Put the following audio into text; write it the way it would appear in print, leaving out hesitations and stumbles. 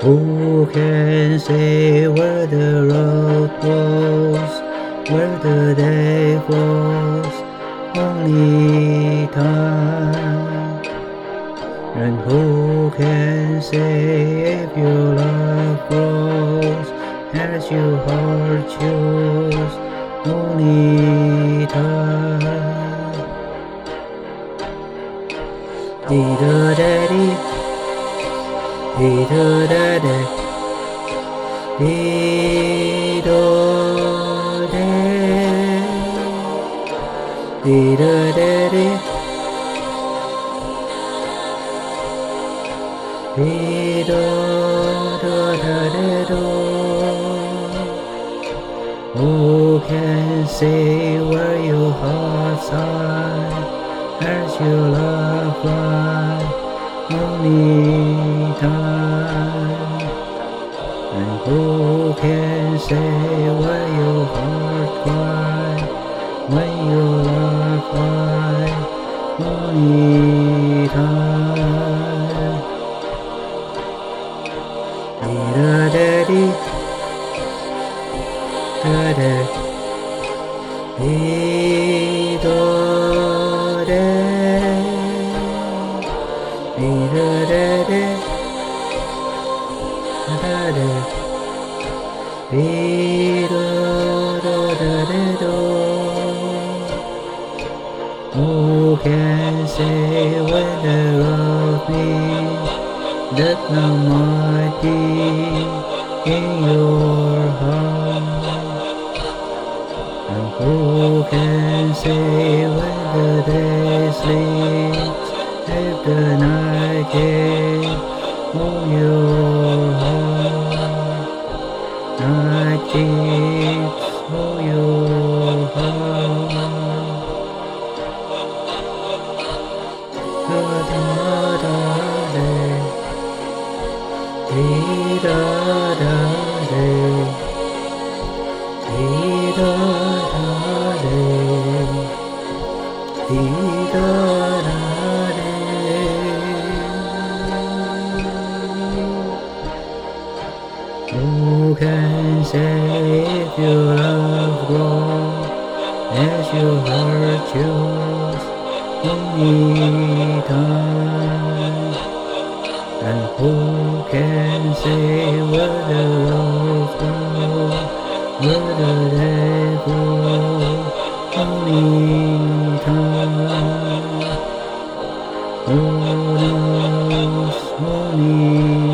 Who can say where the road goes, where the day flows? Only time. And who can say if your love grows as your heart choose? Only time. Dee-da-da-dee, dee-da-da-da, dee-da-da, dee-da-da-dee, dee-da-da-da-da-da. Who can say where your heart's are as your love fly? Only time. And who can say where your heart cry when your love fly? Only time. Dee-da-da-dee, da-da, dee-da-da, dee-da-da-da, da-da, dee-da-da-da-da-da. Who can say when the road meets that now might be in your heart? And who can say when the day sleeps if the night came on your heart? Night keeps on your heart. Da-da-da-da, dee-da-da-da, dee-da-da-da, dee-da-da-da. Who can say if your love grows as your heart choose? Only time. And who can say where the road goes, where the day goes? Only time. Who knows? Only